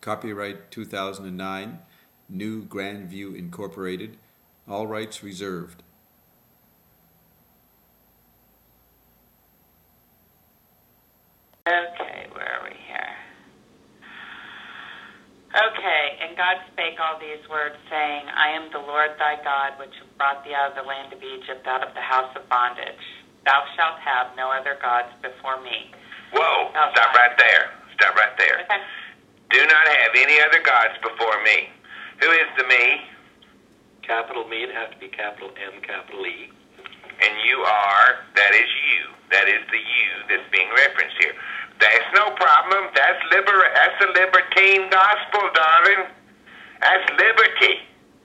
Copyright 2009, New Grandview Incorporated. All rights reserved. Okay, where are we here? Okay, and God spake all these words, saying, I am the Lord thy God, which have brought thee out of the land of Egypt, out of the house of bondage. Thou shalt have no other gods before me. Whoa, stop right there. Stop right there. Okay. Do not have any other gods before me. Who is the me? Capital Me, it has to be capital M, capital E. And you are, that is you. That is the you that's being referenced here. That's no problem. That's a libertine gospel, darling. That's liberty.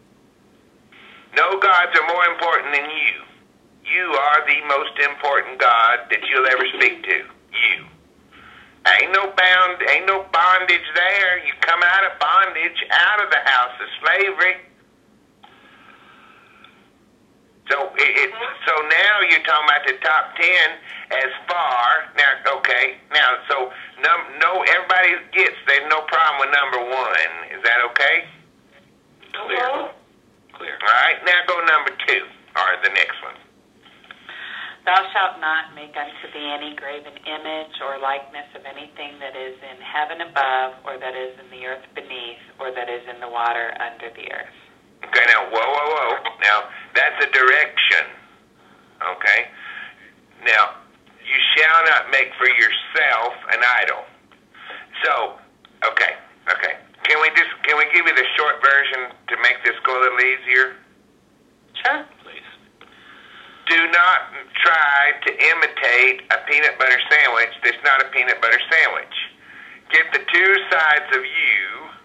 No gods are more important than you. You are the most important God that you'll ever speak to. You. Ain't no bondage there. You come out of bondage, out of the house of slavery. So now you're talking about the top 10 as far. Now, okay. Now, so everybody gets there's no problem with number 1. Is that okay? Clear. Clear. All right. Now go number 2, or the next one. Thou shalt not make unto thee any graven image or likeness of anything that is in heaven above, or that is in the earth beneath, or that is in the water under the earth. Okay, now, whoa. Now, that's a direction. Okay? Now, you shall not make for yourself an idol. So, okay. Can we give you the short version to make this go a little easier? Sure. Please. Do not try to imitate a peanut butter sandwich that's not a peanut butter sandwich. Get the two sides of you,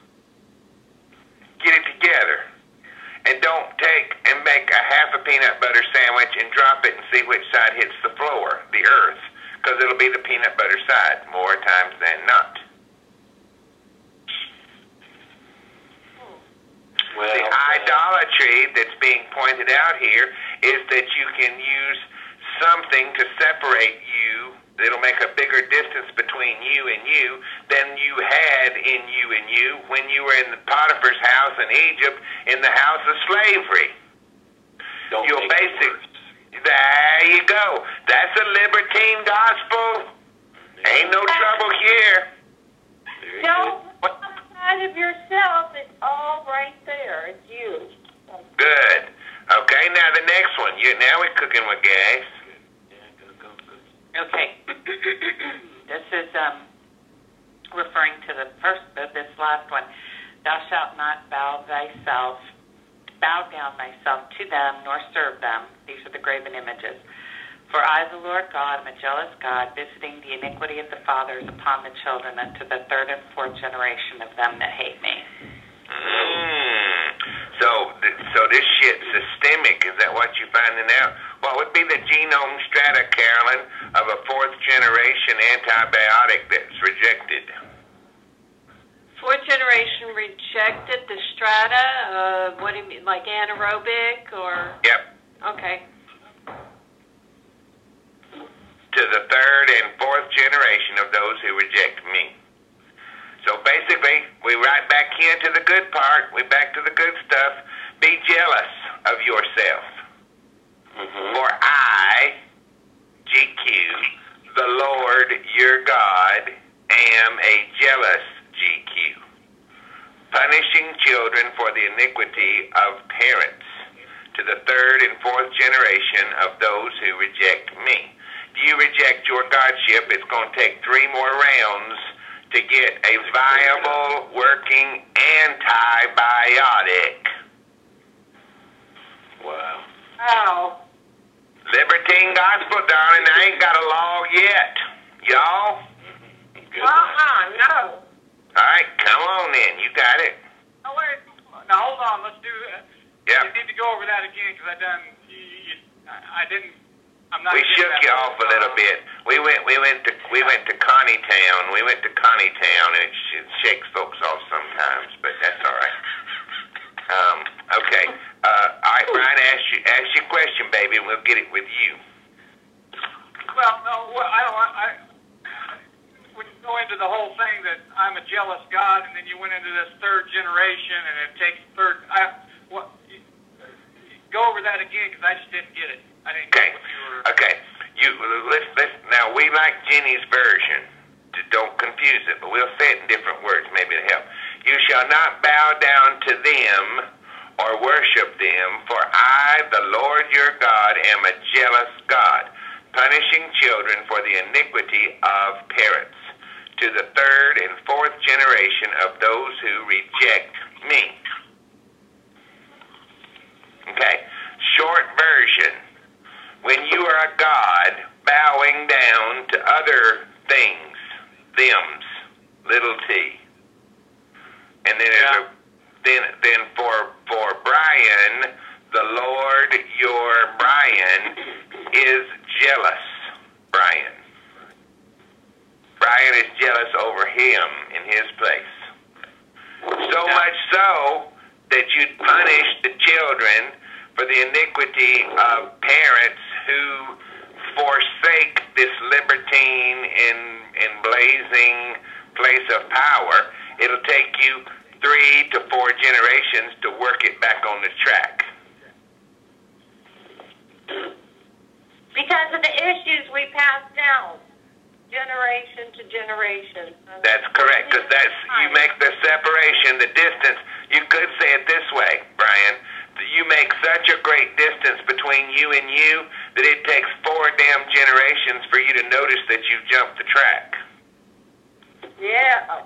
get it together. And don't take and make a half a peanut butter sandwich and drop it and see which side hits the floor, the earth, because it'll be the peanut butter side more times than not. Well, the idolatry that's being pointed out here is that you can use something to separate you that'll make a bigger distance between you and you than you had in you and you when you were in the Potiphar's house in Egypt in the house of slavery. Don't make it worse. There you go. That's a libertine gospel. Ain't no trouble here. Very Don't good. look outside of yourself. It's all right there. It's you. Good. Okay, now the next one. Now we're cooking with gas. Yeah, go. Okay. This is referring to this last one. Thou shalt not bow down thyself to them, nor serve them. These are the graven images. For I, the Lord God, am a jealous God, visiting the iniquity of the fathers upon the children unto the 3rd and 4th generation of them that hate me. So this shit's systemic. Is that what you're finding out? What would be the genome strata, Carolyn, of a 4th generation antibiotic that's rejected? 4th generation rejected the strata. What do you mean, like anaerobic or? Yep. Okay. To the 3rd and 4th generation of those who reject me. So basically, we right back into the good part. We back to the good stuff. Be jealous of yourself. For I, GQ, the Lord your God, am a jealous GQ, punishing children for the iniquity of parents to the 3rd and 4th generation of those who reject me. If you reject your Godship, it's going to take 3 more rounds to get a viable, working antibiotic. Wow. Oh. Libertine gospel, darling. I ain't got a law yet. Y'all? Good. No. All right, come on then. You got it. No, wait. Now, hold on. Let's do that. Yeah. You need to go over that again because I didn't. I'm not. We getting shook that you off a little bit. We went to Connie Town. We went to Connie Town, and it shakes folks off sometimes, but that's all right. Okay. All right, Brian, ask your question, baby, and we'll get it with you. Well, no. Well, I don't. When you go into the whole thing that I I'm a jealous God, and then you went into this third generation, and it takes go over that again, because I just didn't get it. I didn't Okay. get what you were... Okay. Listen. Now, we like Jenny's version. Don't confuse it, but we'll say it in different words, maybe to help. You shall not bow down to them or worship them, for I, the Lord your God, am a jealous God, punishing children for the iniquity of parents, to the third and fourth generation of those who reject me. Okay? Short version. When you are a God bowing down to other things, thems, little t. And then for Brian, the Lord your Brian is jealous. Brian is jealous over him in his place. So much so that you'd punish the children for the iniquity of parents who forsake this libertine and blazing place of power. It'll take you 3 to 4 generations to work it back on the track. Because of the issues we pass down, generation to generation. That's correct, because you make the separation, the distance. You could say it this way, Brian. You make such a great distance between you and you that it takes 4 damn generations for you to notice that you've jumped the track. Yeah.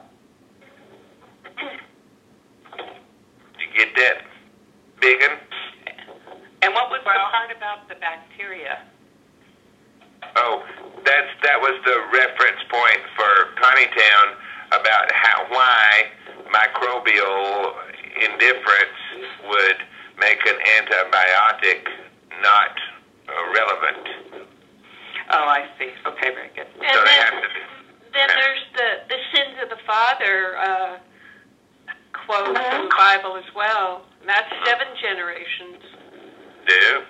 You get that, Biggin? And what was the part about the bacteria? Oh, that was the reference point for Coneytown about why microbial indifference would make an antibiotic not relevant. Oh, I see. Okay, very good. And So they then, have to be. then there's the sins of the father quote from the Bible as well. And that's 7 generations. Do?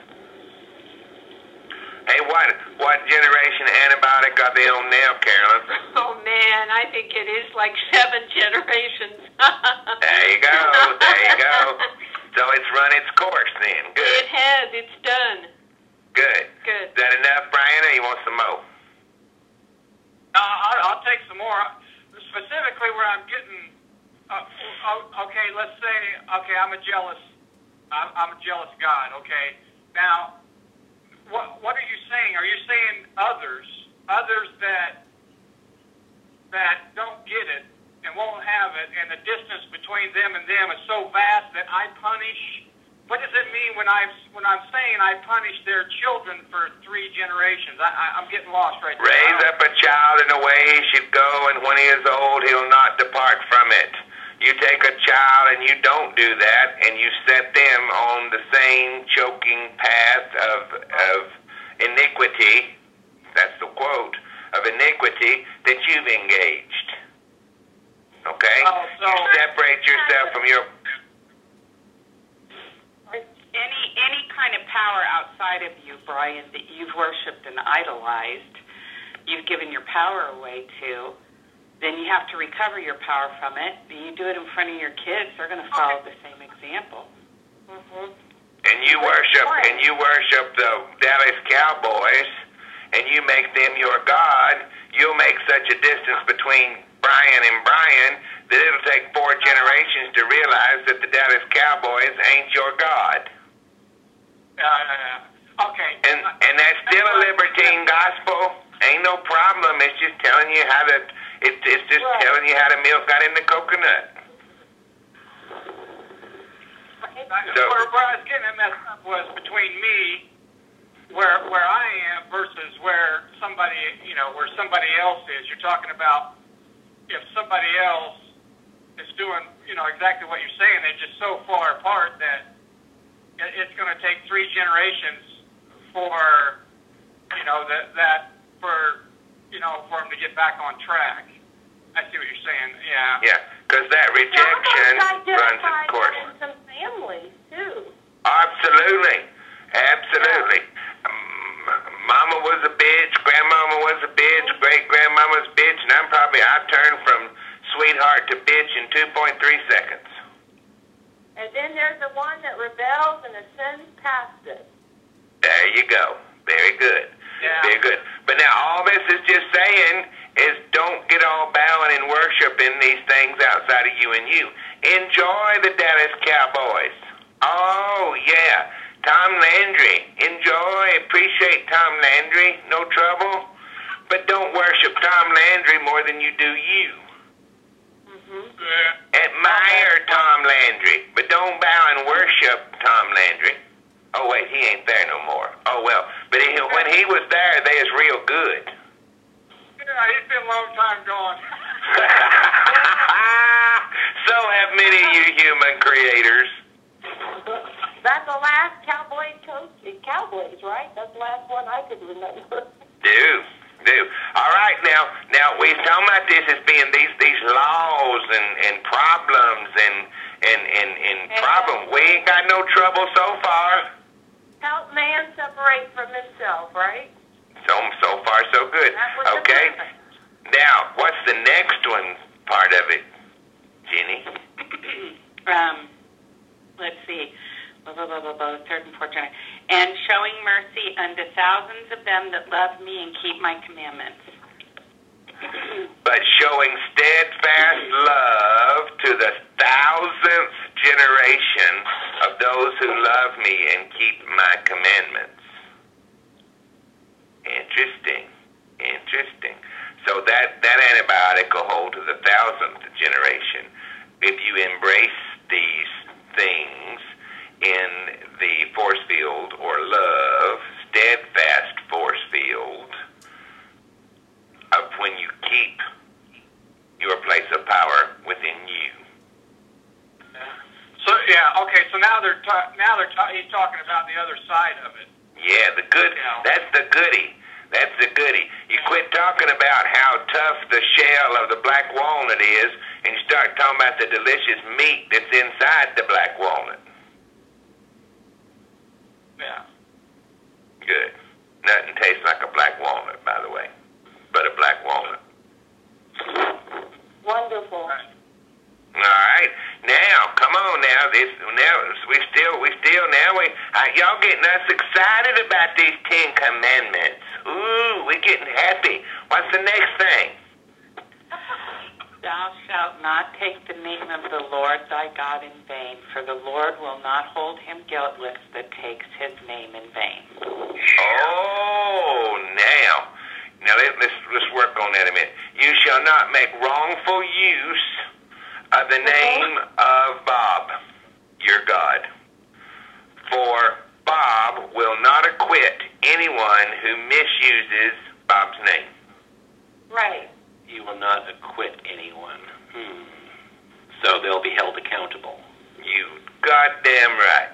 Hey, what generation antibiotic are they on now, Carolyn? Oh man, I think it is like 7 generations. There you go. So it's run its course then. Good. It has. It's done. Good. Good. Is that enough, Brian, or you want some more? No, I'll take some more. Specifically where I'm getting... okay, let's say... Okay, I'm a jealous God, okay? Now, what are you saying? Are you saying others that don't get it and won't have it, and the distance between them and them is so vast that I punish? What does it mean when I'm saying I punish their children for 3 generations? I'm getting lost right there. Raise up a child in the way he should go, and when he is old, he'll not depart from it. You take a child and you don't do that, and you set them on the same choking path of iniquity, that's the quote, of iniquity that you've engaged. Okay? Oh, so you separate yourself from your... Any kind of power outside of you, Brian, that you've worshipped and idolized, you've given your power away to, then you have to recover your power from it. And you do it in front of your kids, they're going to follow the same example. Mm-hmm. And you worship the Dallas Cowboys, and you make them your God. You'll make such a distance between Brian and Brian that it'll take 4 generations to realize that the Dallas Cowboys ain't your God. Okay. And that's still a libertine gospel. Ain't no problem. It's just telling you how to. It's just telling you how the milk got in the coconut. So, where I was getting messed up was between me, where I am, versus where somebody else is. You're talking about if somebody else is doing, exactly what you're saying. They're just so far apart that it's going to take 3 generations for, for them to get back on track. I see what you're saying. Yeah. Yeah, because that rejection runs its course. In some families too. Absolutely. Mama was a bitch, grandmama was a bitch, great grandmama's a bitch, and I've turned from sweetheart to bitch in 2.3 seconds. And then there's the one that rebels and ascends past it. There you go. Very good. Yeah. Very good. But now all this is just saying is don't get all bowing and worshiping these things outside of you and you. Enjoy the Dallas Cowboys. Oh, yeah. Tom Landry. Enjoy, appreciate Tom Landry. No trouble. But don't worship Tom Landry more than you do you. Yeah. Admire Tom Landry, but don't bow and worship Tom Landry. Oh, wait, he ain't there no more. Oh, well. But when he was there, they was real good. Yeah, he's been a long time gone. So have many of you human creators. That's the last Cowboys, right? That's the last one I could remember. Do. All right, now we're talking about this as being these laws and problems and problems. We ain't got no trouble so far. Help man separate from himself, right? So far, so good. That was the Okay. purpose. Now, what's the next one part of it, Jenny? Let's see. Third and fourth generation. And showing mercy unto thousands of them that love me and keep my commandments. But showing steadfast love to the 1000th generation of those who love me and keep my commandments. Interesting. So that antibiotic will hold to the 1000th generation. If you embrace these things in the force field or love, steadfast force field, of when you keep your place of power within you. So yeah, okay. So now he's talking about the other side of it. Yeah, the good. Yeah. That's the goody. That's the goody. You quit talking about how tough the shell of the black walnut is, and you start talking about the delicious meat that's inside the black walnut. Yeah. Good. Nothing tastes like a black walnut, by the way, but a black walnut. Wonderful. Right. All right, now come on now. Y'all getting us excited about these 10 Commandments. Ooh, we're getting happy. What's the next thing? Thou shalt not take the name of the Lord thy God in vain, for the Lord will not hold him guiltless that takes his name in vain. Oh, now let's work on that a minute. You shall not make wrongful use of the name of Bob, your God. For Bob will not acquit anyone who misuses Bob's name. Right. You will not acquit anyone. So they'll be held accountable. You goddamn right.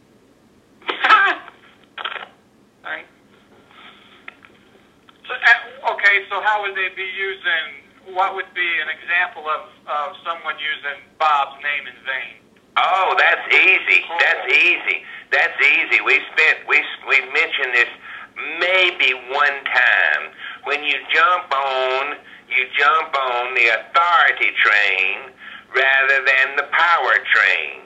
Sorry. So, okay, so how would they be using, what would be an example of someone using Bob's name in vain? Oh, that's easy. We've mentioned this maybe one time. When you jump on the authority train rather than the power train.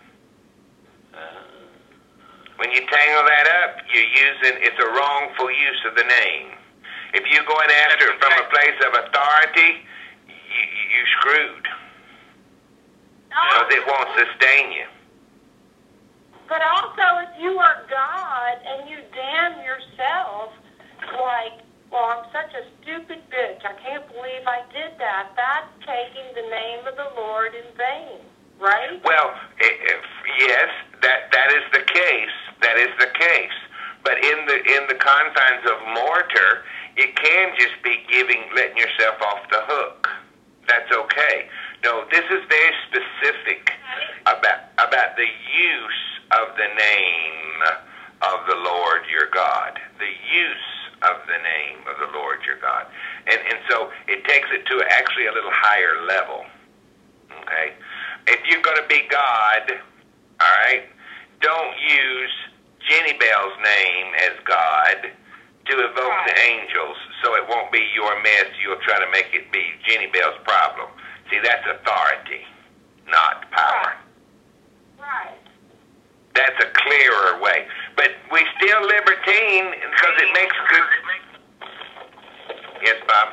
When you tangle that up, it's a wrongful use of the name. If you're going after it from a place of authority, you're screwed. Because it won't sustain you. But also, if you are God and you damn yourself, like, well, I'm such a stupid bitch, I can't believe I did that, that's taking the name of the Lord in vain, right? Well, yes, that is the case. That is the case. But in the confines of mortar, it can just be letting yourself off the hook. That's okay. No, this is very specific about the use of the name of the Lord your God. The use of the name of the Lord your God. And so it takes it to actually a little higher level. Okay? If you're going to be God, all right, don't use Jenny Bell's name as God to evoke the angels, so it won't be your mess. You'll try to make it be Jenny Bell's problem. See, that's authority, not power. Right. That's a clearer way. But we still libertine because it makes good... Yes, Bob?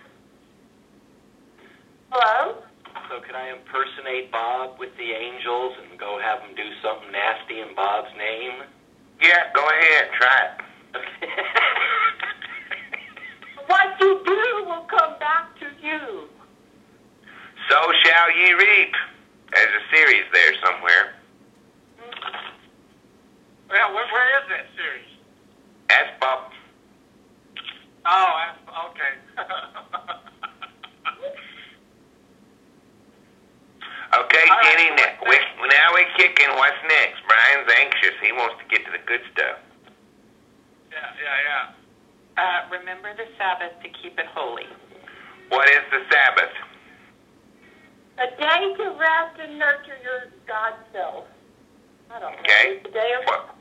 Hello? So could I impersonate Bob with the angels and go have him do something nasty in Bob's name? Yeah, go ahead. Try it. What you do will come back to you. So shall ye reap. There's a series there somewhere. Well, where is that series? Ask Bob. Oh, okay. Okay, All right, Jenny, so now we're kicking. What's next? Brian's anxious. He wants to get to the good stuff. Yeah. Remember the Sabbath to keep it holy. What is the Sabbath? A day to rest and nurture your God self. I don't know. Okay. It's a day of What?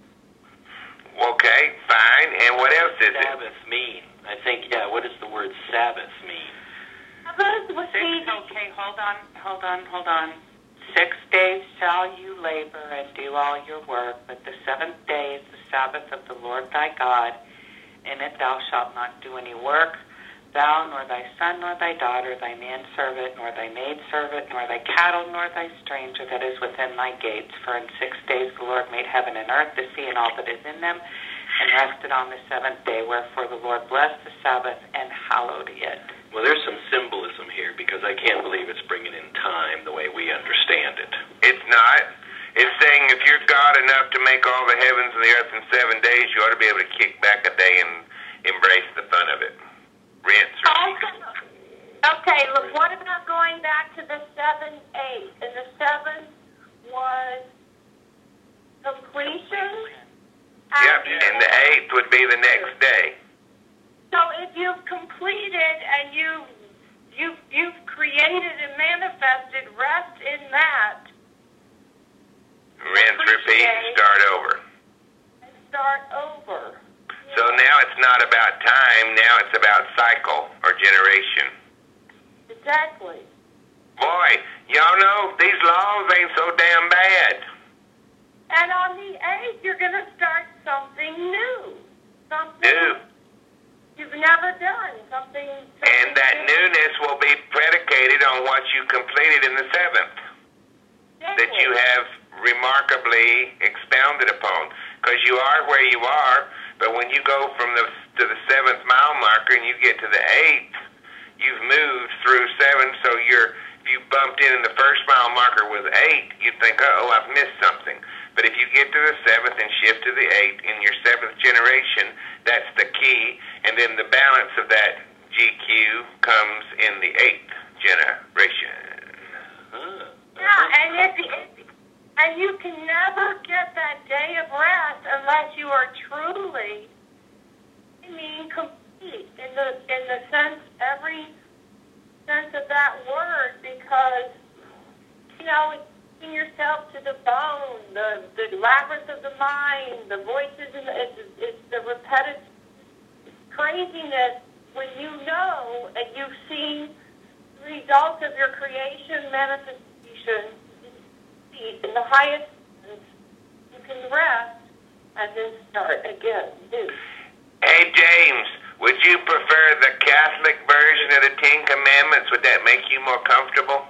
Okay, fine. And what else is it? Sabbath mean? I think, what does the word Sabbath mean? Sabbath was Okay, hold on. 6 days shall you labor and do all your work, but the seventh day is the Sabbath of the Lord thy God. In it thou shalt not do any work, thou, nor thy son, nor thy daughter, thy manservant, nor thy maidservant, nor thy cattle, nor thy stranger that is within thy gates. For in 6 days the Lord made heaven and earth, the sea, and all that is in them, and rested on the seventh day. Wherefore the Lord blessed the Sabbath and hallowed it. Well, there's some symbolism here because I can't believe it's bringing in time the way we understand it. It's not. It's saying if you're God enough to make all the heavens and the earth in 7 days, you ought to be able to kick back a day and embrace the fun of it. Rinse, repeat. Okay, look, what about going back to the 7-8? And the 7 was completion? Yep, and the 8th would be the next day. So if you've completed and you've created and manifested rest in that, Rinse, repeat, and start over. and start over. So now it's not about time, now it's about cycle or generation. Exactly. Boy, y'all know these laws ain't so damn bad. And on the 8th, you're going to start something new. Something New. you've never done. Something And that new. newness will be predicated on what you completed in the 7th. That you have remarkably expounded upon. Because you are where you are, but when you go from to the 7th mile marker and you get to the 8th, you've moved through 7, so if you bumped in the first mile marker with 8, you'd think, oh, I've missed something. But if you get to the 7th and shift to the 8th in your 7th generation, that's the key, and then the balance of that GQ comes in the 8th generation. Yeah, and you can never get that day of rest unless you are truly, complete in the sense, every sense of that word, because it's in yourself to the bone, the labyrinth of the mind, the voices, it's the repetitive craziness when you know and you've seen the results of your creation manifestation in the highest sense. You can rest and then start again. Hey, James, would you prefer the Catholic version of the Ten Commandments? Would that make you more comfortable?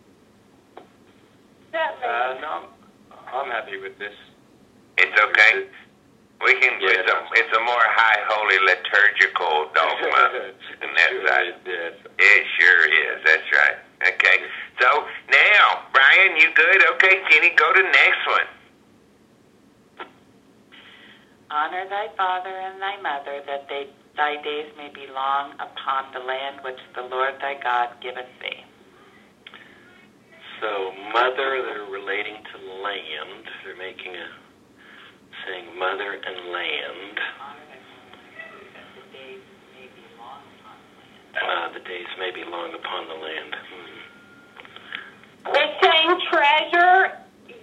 No, I'm happy with this. It's okay. We can. It's a more high holy liturgical dogma, and that's right. It sure is. That's right. Okay. So now, Brian, you good? Okay, Jenny, go to the next one. Honor thy father and thy mother, that thy days may be long upon the land which the Lord thy God giveth thee. So, mother, they're relating to land. They're saying mother and land. The days may be long upon the land. It's saying treasure,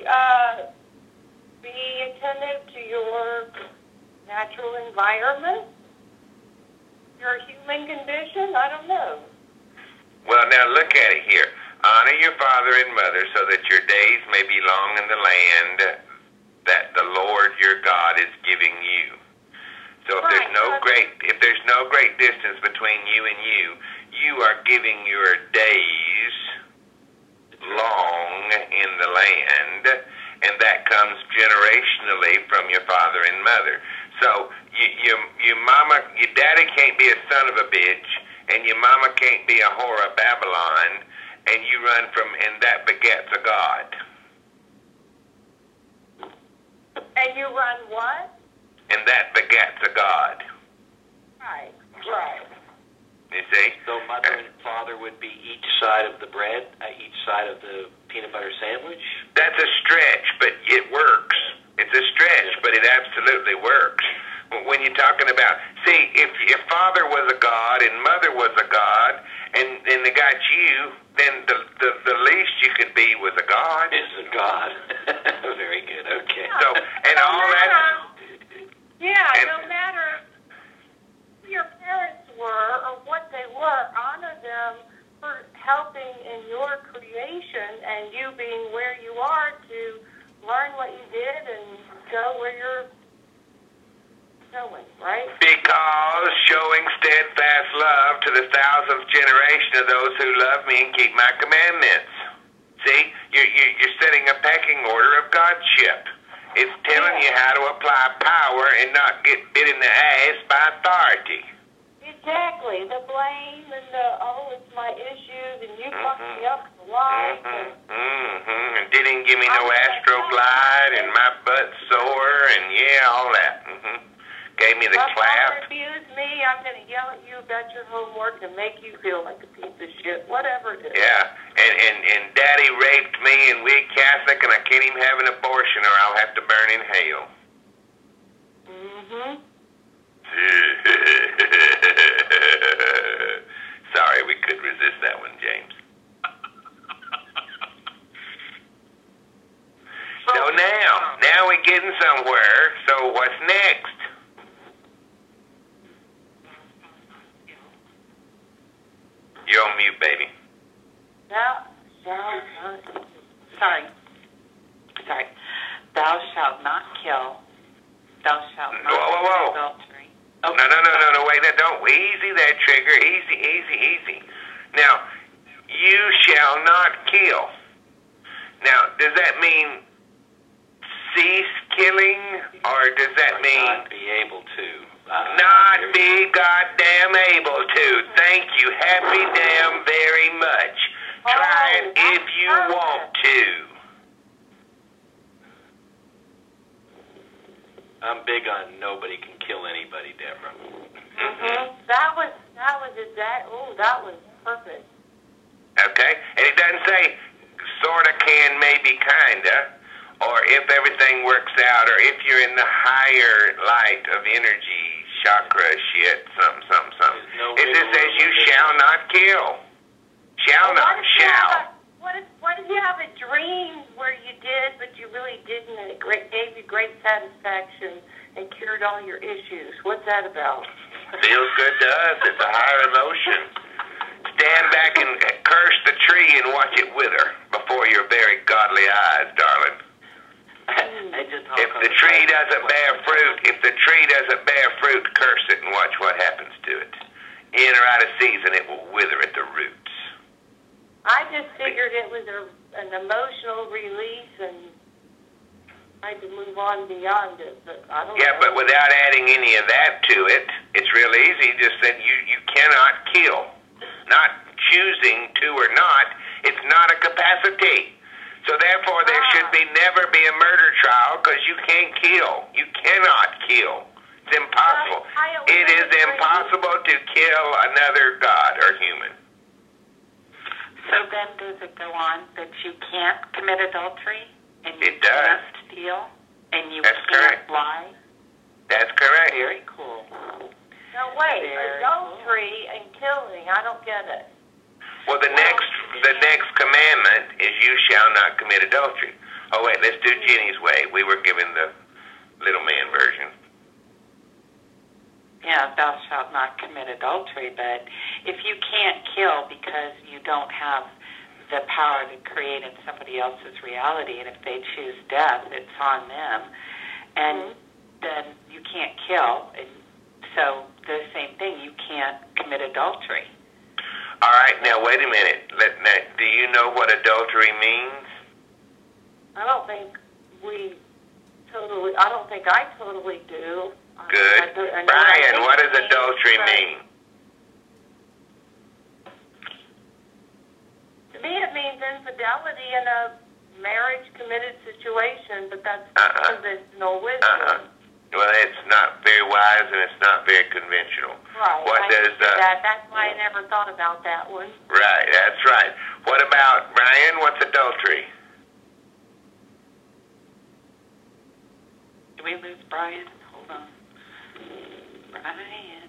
be attentive to your natural environment, your human condition, I don't know. Well, now look at it here. Honor your father and mother so that your days may be long in the land that the Lord your God is giving you. So if there's no great distance between you and you are giving your days long in the land, and that comes generationally from your father and mother. So your daddy can't be a son of a bitch, and your mama can't be a whore of Babylon, and you run from, and that begets a God. And you run what? And that begets a God. Right. You see? So mother and father would be each side of the bread, each side of the peanut butter sandwich? That's a stretch, but it works. It's a stretch, but it absolutely works. When you're talking about, see, if father was a God and mother was a God, and they got you, then the least you could be was a God. Is a God. Very good. Okay. So, and all that. Yeah, no matter who your parents were or what they were, honor them for helping in your creation and you being where you are to learn what you did and go where you're going, right? Because showing steadfast love to the 1,000th generation of those who love me and keep my commandments. See, you're setting a pecking order of Godship. It's telling you how to apply power and not get bit in the ass by authority. Exactly. The blame and it's my issues and you fucked me up for life. And didn't give me no Astroglide and my butt sore and all that. Gave me the clap. If you abuse me, I'm going to yell at you about your homework and make you feel like a piece of shit, whatever it is. Yeah, and Daddy raped me and we're Catholic and I can't even have an abortion or I'll have to burn in hell. Sorry, we couldn't resist that one, James. So now we're getting somewhere. So what's next? You're on mute, baby. Sorry. Thou shalt not kill. Thou shalt not commit adultery. Okay. No, wait, don't. Easy there, Trigger. Easy. Now, you shall not kill. Now, does that mean cease killing, or does that mean... Not be able to. Not be goddamn able to. Thank you. Happy damn very much. Try it if you want to. I'm big on nobody can kill anybody, Deborah. That was perfect. Okay? And it doesn't say sorta can, maybe kinda, or if everything works out, or if you're in the higher light of energy, chakra shit, something. It just says you shall not kill. Shall. What if you have a dream where you did, but you really didn't, and it gave you great satisfaction and cured all your issues? What's that about? Feels good to us. It's a higher emotion. Stand back and curse the tree and watch it wither before your very godly eyes, darling. If the tree doesn't bear fruit, curse it and watch what happens to it. In or out of season, it will wither at the roots. I just figured it was an emotional release and I had to move on beyond it, but I don't know. Yeah, but without adding any of that to it, it's real easy. Just that you cannot kill. Not choosing to or not, it's not a capacity. So therefore, there should never be a murder trial because you can't kill. You cannot kill. It's impossible. It is impossible to kill another god or human. So then does it go on that you can't commit adultery and you It does. can't steal and you That's can't correct. lie? That's correct. Very cool. No, wait, Very adultery and killing, I don't get it. Well, the next commandment is you shall not commit adultery. Oh, wait, let's do Jenny's way. We were given the little man version. Yeah, thou shalt not commit adultery, but if you can't kill because you don't have the power to create in somebody else's reality, and if they choose death, it's on them, and then you can't kill, and so the same thing, you can't commit adultery. All right, now wait a minute. Do you know what adultery means? I don't think I totally do. Good. Brian, what does adultery mean? To me, it means infidelity in a marriage committed situation, but that's conventional wisdom. Well, it's not very wise and it's not very conventional. Right. What does that's why I never thought about that one. Right, that's right. What about Brian? What's adultery? Did we lose Brian? Hold on. Brian.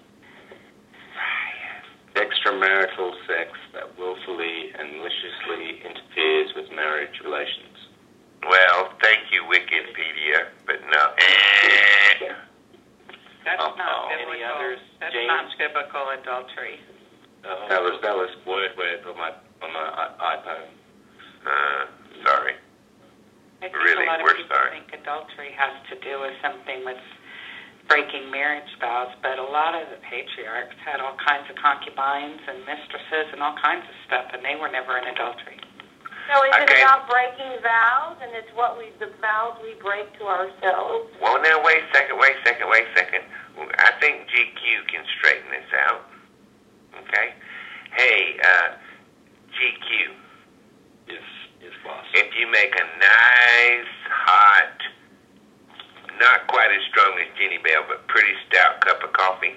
Extramarital sex that willfully and maliciously interferes with marriage relations. Well, thank you, Wikipedia, but no. That's not biblical. Any others? That's James? not biblical adultery. That was word on my iPhone. Sorry. I think Really, a lot of we're people sorry. think adultery has to do with something with breaking marriage vows, but a lot of the patriarchs had all kinds of concubines and mistresses and all kinds of stuff, and they were never in adultery. So is it Okay. about breaking vows, and it's the vows we break to ourselves? Well, now, wait a second. I think GQ can straighten this out. Okay? Hey, GQ. Yes, boss. If you make a nice, hot, not quite as strong as Jenny Bell, but pretty stout cup of coffee,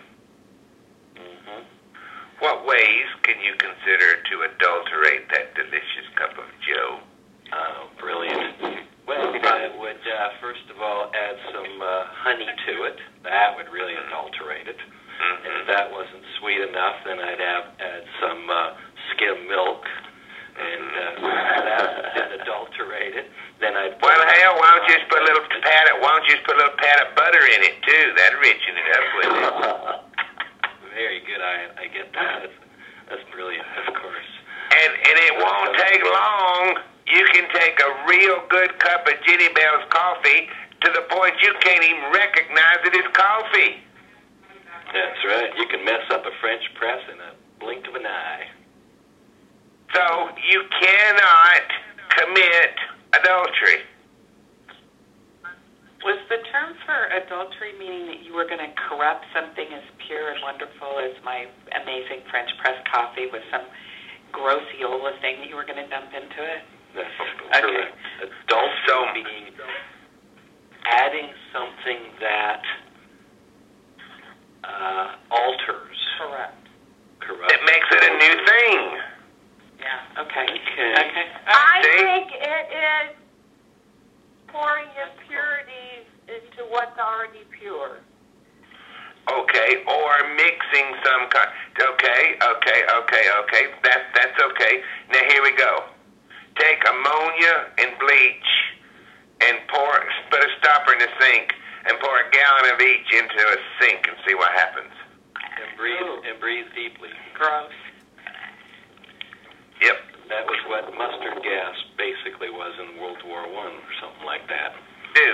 what ways can you consider to adulterate that delicious cup of joe? Oh, brilliant. Well, I would, first of all, add some honey to it. That would really adulterate it. And if that wasn't sweet enough, then I'd add some skim milk, and that would adulterate it. Then I'd Well, hell, why don't you just put a little pat of butter in it too? That'd richen it up with it. Very good. I get that. That's brilliant, of course. And it won't take long. You can take a real good cup of Jenny Bell's coffee to the point you can't even recognize it as coffee. That's right. You can mess up a French press in a blink of an eye. So you cannot commit adultery. Was the term for adultery meaning that you were going to corrupt something as pure and wonderful as my amazing French press coffee with some grossiola thing that you were going to dump into it? That's Okay. correct. Adultery being adding something that alters. Corrupt. It makes it a new thing. Yeah, okay. Okay. I See? think it is pouring impurities into what's already pure. Okay, or mixing some kind. Okay. That's okay. Now here we go. Take ammonia and bleach and put a stopper in the sink and pour a gallon of each into a sink and see what happens. And breathe deeply. Gross. Yep. That was what mustard gas basically was in World War I or something like that. Dude,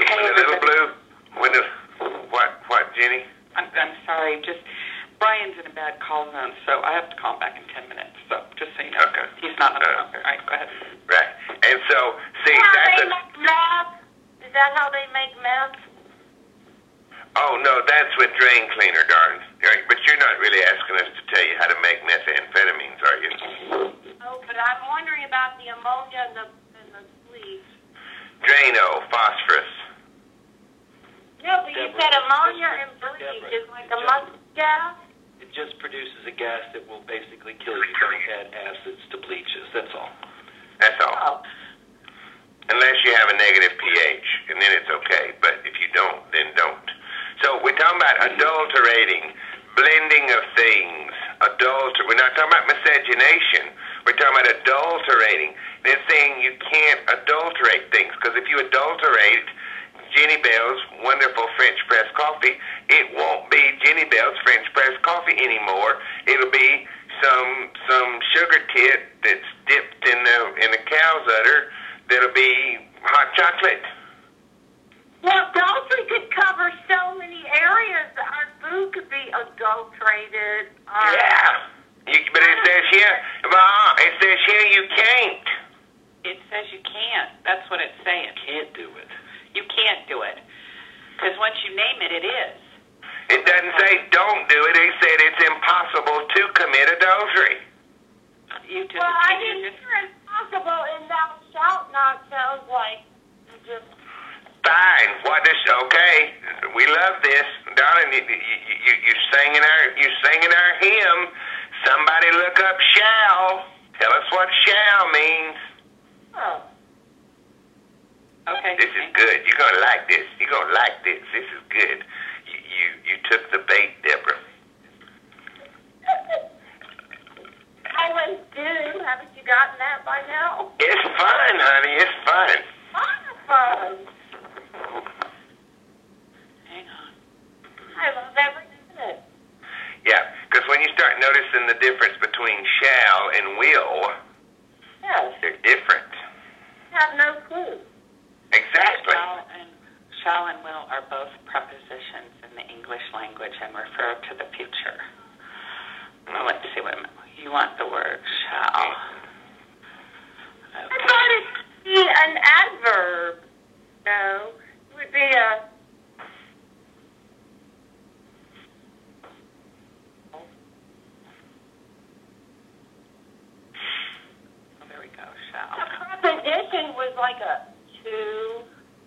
what, Jenny? I'm sorry, Brian's in a bad call zone, so I have to call him back in 10 minutes, so just so you know. Okay. He's not on the phone. Okay. All right, go ahead. Right. And so, see, How that's they make meth? Is that how they make meth? Oh, no, that's with drain cleaner, darling. Right, but you're not really asking us to tell you how to make methamphetamines, are you? Oh, but I'm wondering about the ammonia and the bleach. Drano, phosphorus. No, but you said ammonia and bleach is like a mustard gas? It just produces a gas that will basically kill you. Don't add acids to bleaches. That's all. That's all. Oh. Unless you have a negative pH, and then it's okay. But if you don't, then don't. So we're talking about adulterating, blending of things. We're not talking about miscegenation. We're talking about adulterating. They're saying you can't adulterate things, because if you adulterate, Jenny Bell's wonderful French press coffee, it won't be Jenny Bell's French press coffee anymore. It'll be some sugar tit that's dipped in the cow's udder that'll be hot chocolate. Well, adultery could cover so many areas. Our food could be adulterated. Yeah. But it says here, you can't. It says you can't. That's what it's saying. Can't do it. You can't do it. Because once you name it, it is. It doesn't say don't do it. It said it's impossible to commit adultery. You just, Well, I didn't hear impossible, and thou shalt not sounds like you just... Fine. Okay? We love this, darling. You singing our hymn. Somebody look up shall. Tell us what shall means. Oh. Okay. This is good. You're gonna like this. You're gonna like this. This is good. You took the bait, Deborah. I always do. Haven't you gotten that by now? It's fun, honey. It's fun. Fun. Hang on. I love every minute. Yeah, because when you start noticing the difference between shall and will, Yes. they're different. I have no clue. Exactly. Shall and will are both prepositions in the English language and refer to the future. Well, let's see what you want. The word shall. I thought it would be an adverb. No, it would be a... Oh, there we go. Shall. A preposition was like a to,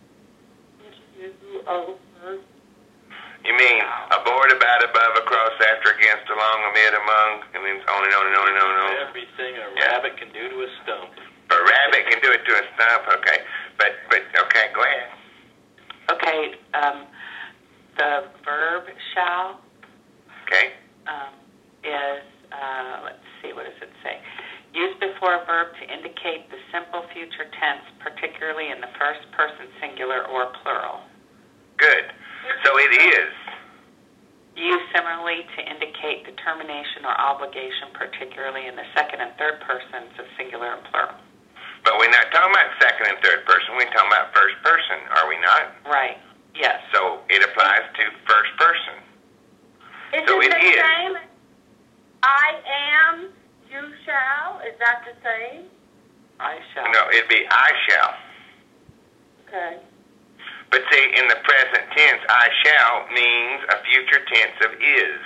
over. You mean aboard, about, above, across, after, against, along, amid, among, and then on and on and on and on and on. Everything a rabbit can do to a stump. A rabbit can do it to a stump, okay. But okay, go ahead. Okay. The verb shall Okay. is, let's see, what does it say? Used before a verb to indicate the simple future tense, particularly in the first person singular or plural. Good. So it is. Used similarly to indicate determination or obligation, particularly in the second and third persons of singular and plural. But we're not talking about second and third person. We're talking about first person, are we not? Right. Yes. So it applies to first person. Is So it it the is. same? I am, you shall? Is that the same? I shall. No, it'd be I shall. Okay. But see, in the present tense, I shall means a future tense of is.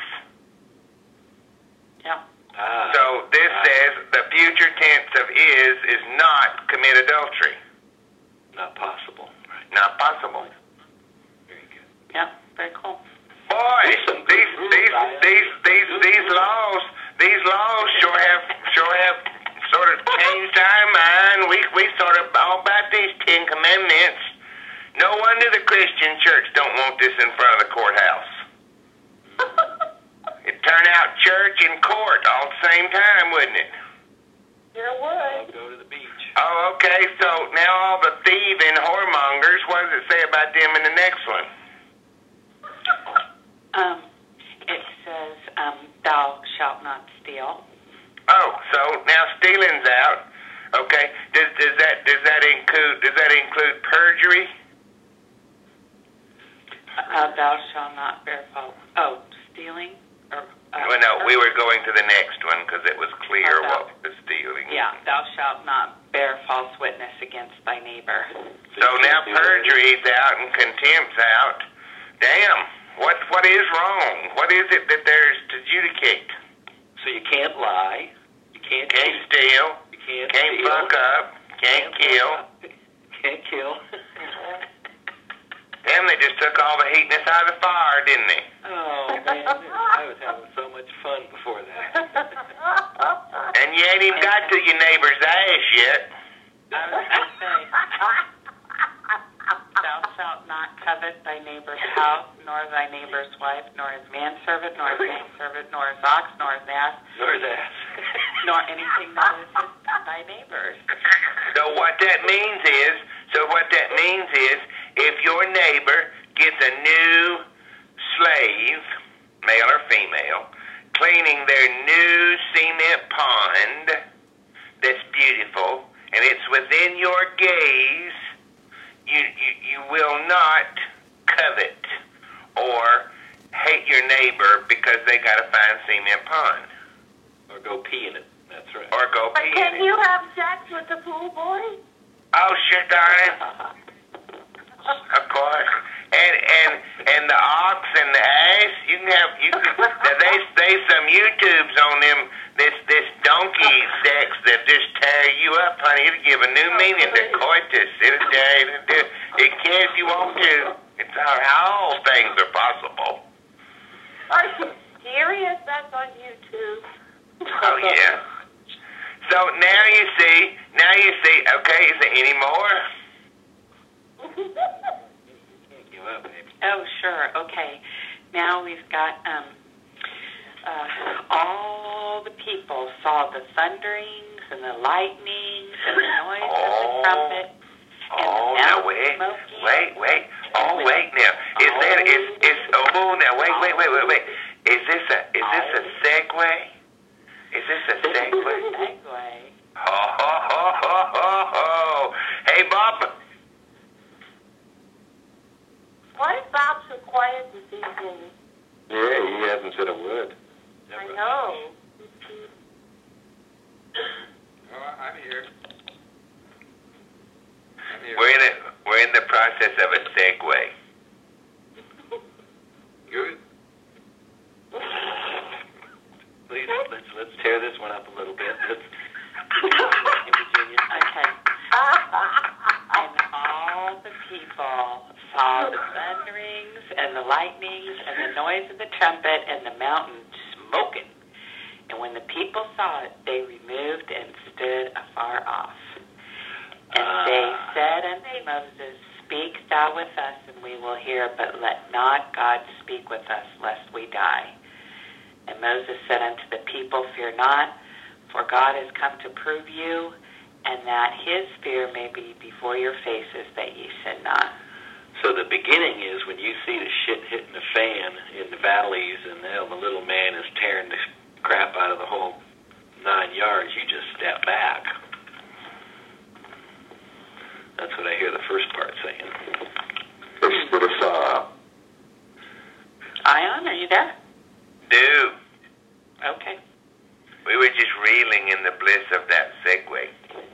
Yeah. So this says the future tense of is not commit adultery. Not possible. Right. Not possible. Very good. Yeah. Very cool. Boy, these laws sure have sort of changed our mind. We sort of all about these 10 Commandments. No wonder the Christian church don't want this in front of the courthouse. It'd turn out church and court all at the same time, wouldn't it? There I'll would. go to the beach. Oh, okay, so now all the thieving whoremongers, what does it say about them in the next one? It says, thou shalt not steal. Oh, so now stealing's out. Okay, does that include perjury? Thou shalt not bear false. Oh, stealing? Or, Well, no, we were going to the next one because it was clear About- what was stealing. Yeah, thou shalt not bear false witness against thy neighbor. So now perjury's out and contempt's out. Damn, what is wrong? What is it that there's to adjudicate? So you can't lie. You can't Can't cheat. steal, You can't can't steal. fuck up, can't kill. Can't kill. Damn, they just took all the heatness out of the fire, didn't they? Oh, man. I was having so much fun before that. And you ain't even got to your neighbor's ass yet. I was going to say, thou shalt not covet thy neighbor's house, nor thy neighbor's wife, nor his manservant, nor his maidservant, nor his ox, nor his ass, Nor that. nor anything that is thy neighbor's. So what that means is if your neighbor gets a new slave, male or female, cleaning their new cement pond that's beautiful, and it's within your gaze, you will not covet or hate your neighbor because they got a fine cement pond. Or go pee in it. That's right. Or go But pee in can it. you have sex with the pool boy? Oh, sure, darling. Of course. And the ox and the ass, you can there's some YouTubes on them, this donkey sex that just tear you up, honey. It'll give a new meaning to coitus. It can if you want to. It's all things are possible. Are you serious? That's on YouTube. Oh yeah. So now you see, okay, is there any more? Give up, baby. Oh, sure. Okay. Now we've got all the people saw the thunderings and the lightnings and the noise of the trumpet. Oh, now wait. Oh, wait now. Is this a segue? Is this a segue? Segway. Ho. Hey, Bob. Why is Bob so quiet this evening? Yeah, he hasn't said a word. I know. Oh, I'm here. We're in the process of a segue. Good. Please, let's tear this one up a little bit. Let's in Virginia. Okay. And all the people saw the thunderings and the lightnings and the noise of the trumpet and the mountain smoking. And when the people saw it, they removed and stood afar off. And they said unto Moses, Speak thou with us, and we will hear, but let not God speak with us, lest we die. And Moses said unto the people, Fear not, for God has come to prove you, and that his fear may be before your faces, that ye sin not. So the beginning is when you see the shit hitting the fan in the valleys, and the little man is tearing the crap out of the whole 9 yards, you just step back. That's what I hear the first part saying. Ion, are you there? Do. Okay. We were just reeling in the bliss of that segue.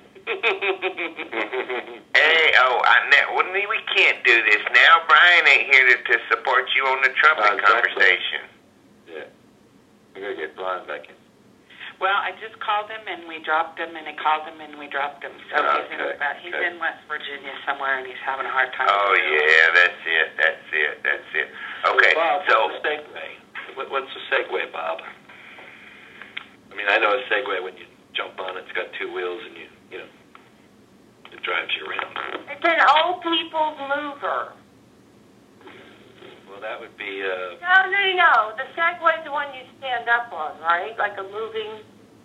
Hey, we can't do this now. Brian ain't here to support you on the trumpet Exactly. conversation. Yeah. We gotta get Brian back in. Well, I just called him, and we dropped him, and I called him, and we dropped him. So he's in West Virginia somewhere, and he's having a hard time. Oh, yeah, that's it. Okay, Bob, so... what's the segue? What's the segue, Bob? I mean, I know a segue when you jump on it. It's got two wheels, and you know, it drives you around. It's an old people's mover. Well, that would be... No. The Segway's the one you stand up on, right? Like a moving...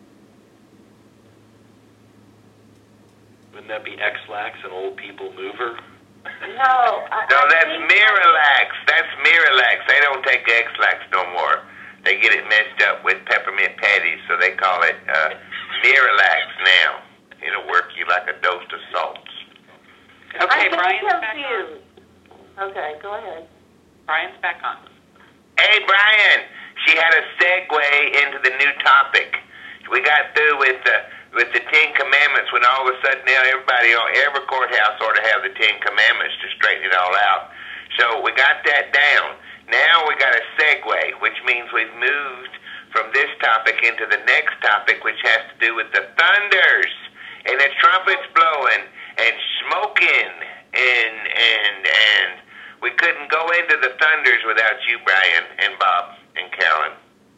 Wouldn't that be X-Lax, an old people mover? No. No, that's Miralax. That's Miralax. They don't take X-Lax no more. They get it messed up with peppermint patties, so they call it Miralax now. It'll work you like a dose of salts. Okay, I'm Brian's back on. confused. Okay, go ahead. Brian's back on. Hey, Brian, she had a segue into the new topic. We got through with the Ten Commandments when all of a sudden now everybody on every courthouse ought to have the Ten Commandments to straighten it all out. So we got that down. Now we got a segue, which means we've moved from this topic into the next topic, which has to do with the thunders and the trumpets blowing and smoking and we couldn't go into the thunders without you, Brian, and Bob, and Carolyn.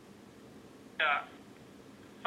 So,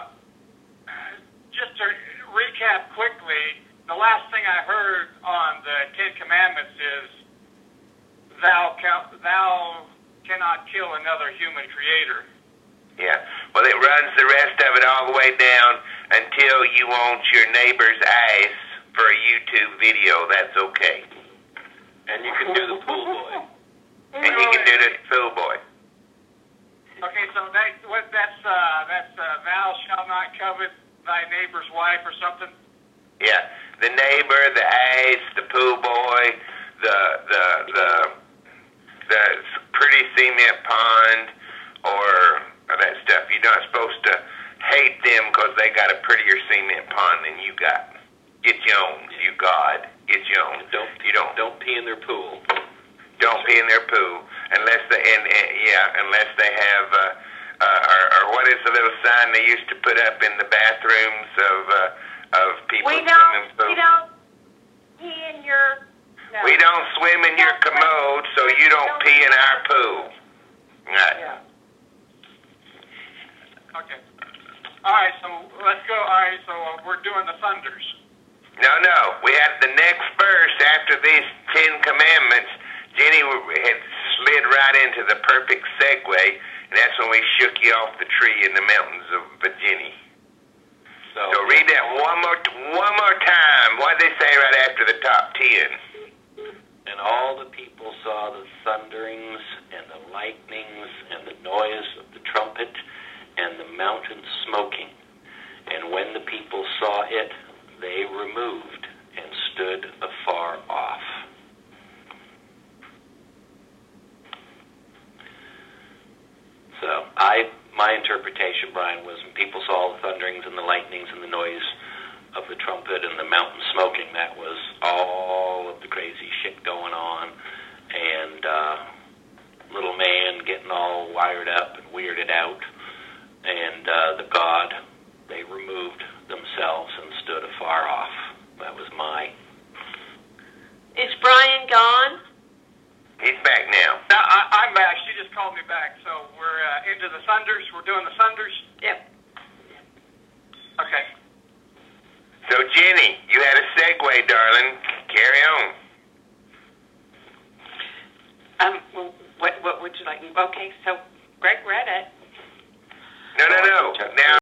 just to recap quickly, the last thing I heard on the Ten Commandments is, thou cannot kill another human creator. Yeah, well, it runs the rest of it all the way down until you want your neighbor's ass for a YouTube video. That's okay. And you can do the pool boy. And you can do the pool boy. Okay, so that's thou shalt not covet thy neighbor's wife or something. Yeah, the neighbor, the ace, the pool boy, the pretty cement pond, or that stuff. You're not supposed to hate them because they got a prettier cement pond than you got. Get your own, you God. Get your own. Don't pee in their pool. Don't pee in their pool unless they unless they have or what is the little sign they used to put up in the bathrooms of people's swimming pools? We don't pee in your. No. We don't swim in your commode, so you don't pee in our pool. Right. Yeah. Okay. All right, so let's go. All right, so we're doing the thunders. No. We had the next verse after these 10 commandments. Jenny had slid right into the perfect segue, and that's when we shook you off the tree in the mountains of Virginia. So read that one more time. What did they say right after the top 10? And all the people saw the thunderings and the lightnings and the noise of the trumpet and the mountain smoking. And when the people saw it, they removed and stood afar off. So my interpretation, Brian, was when people saw the thunderings and the lightnings and the noise of the trumpet and the mountain smoking, that was all of the crazy shit going on, and little man getting all wired up and weirded out, and the God, they removed themselves and stood afar off. That was my... Is Brian gone? He's back now. Now, I'm back. She just called me back. So we're into the thunders. We're doing the thunders. Yep. Okay. So, Jenny, you had a segue, darling. Carry on. Well, what would you like? Okay, so Greg read it. No. Now,